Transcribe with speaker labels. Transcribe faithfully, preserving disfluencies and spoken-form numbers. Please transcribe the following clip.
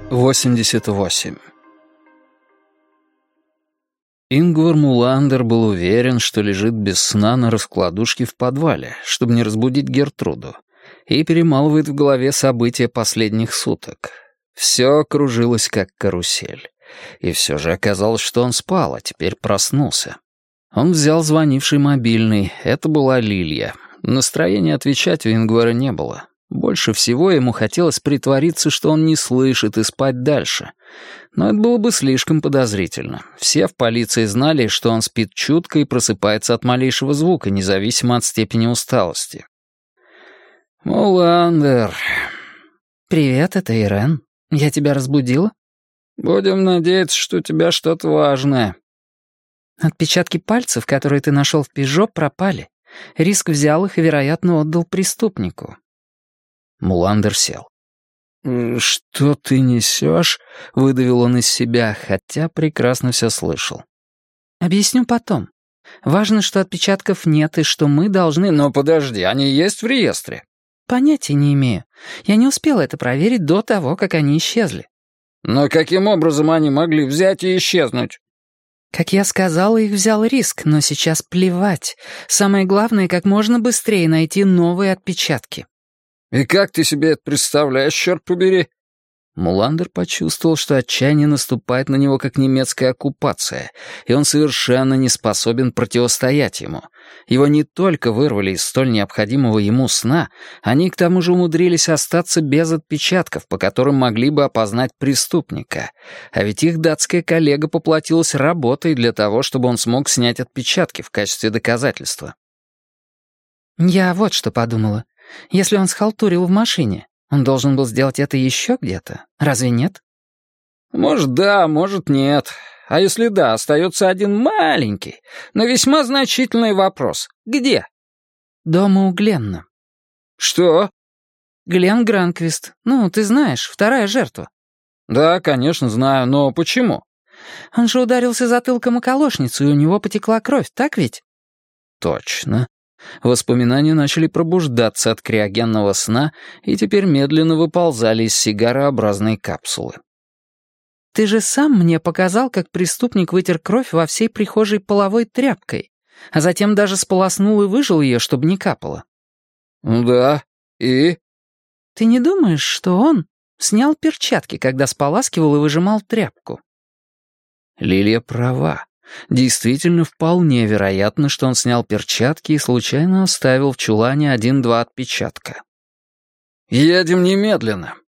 Speaker 1: восемьдесят восемь. Ингвар Муландер был уверен, что лежит без сна на раскладушке в подвале, чтобы не разбудить Гертруду, и перемалывает в голове события последних суток. Все кружилось, как карусель. И все же оказалось, что он спал, а теперь проснулся. Он взял звонивший мобильный. Это была Лилия. Настроения отвечать у Ингвара не было. Больше всего ему хотелось притвориться, что он не слышит, и спать дальше. Но это было бы слишком подозрительно. Все в полиции знали, что он спит чутко и просыпается от малейшего звука, независимо от степени усталости. «Муландер...»
Speaker 2: «Привет, это Ирен. Я тебя разбудила?»
Speaker 1: «Будем надеяться, что у тебя что-то важное».
Speaker 2: «Отпечатки пальцев, которые ты нашел в «Пежо», пропали. Риск взял их и, вероятно, отдал преступнику».
Speaker 1: Муландер сел. «Что ты несешь?» — выдавил он из себя, хотя прекрасно все слышал.
Speaker 2: «Объясню потом. Важно, что отпечатков нет и что мы должны...»
Speaker 1: «Но подожди, они есть в реестре?»
Speaker 2: «Понятия не имею. Я не успела это проверить до того, как они исчезли».
Speaker 1: «Но каким образом они могли взять и исчезнуть?»
Speaker 2: «Как я сказала, их взял риск, но сейчас плевать. Самое главное, как можно быстрее найти новые отпечатки».
Speaker 1: «И как ты себе это представляешь, черт побери?» Муландер почувствовал, что отчаяние наступает на него, как немецкая оккупация, и он совершенно не способен противостоять ему. Его не только вырвали из столь необходимого ему сна, они к тому же умудрились остаться без отпечатков, по которым могли бы опознать преступника. А ведь их датская коллега поплатилась работой для того, чтобы он смог снять отпечатки в качестве доказательства.
Speaker 2: «Я вот что подумала. Если он схалтурил в машине, он должен был сделать это еще где-то. Разве нет?»
Speaker 1: «Может, да, может, нет. А если да, остается один маленький, но весьма значительный вопрос. Где?»
Speaker 2: «Дома у Гленна».
Speaker 1: «Что?»
Speaker 2: «Глен Гранквист. Ну, ты знаешь, вторая жертва».
Speaker 1: «Да, конечно, знаю, но почему?»
Speaker 2: «Он же ударился затылком о колошницу, и у него потекла кровь, так ведь?»
Speaker 1: «Точно». Воспоминания начали пробуждаться от криогенного сна и теперь медленно выползали из сигарообразной капсулы.
Speaker 2: «Ты же сам мне показал, как преступник вытер кровь во всей прихожей половой тряпкой, а затем даже сполоснул и выжал ее, чтобы не капало».
Speaker 1: «Да, и?»
Speaker 2: «Ты не думаешь, что он снял перчатки, когда споласкивал и выжимал тряпку?»
Speaker 1: Лилия права. Действительно, вполне вероятно, что он снял перчатки и случайно оставил в чулане один-два отпечатка. «Едем немедленно.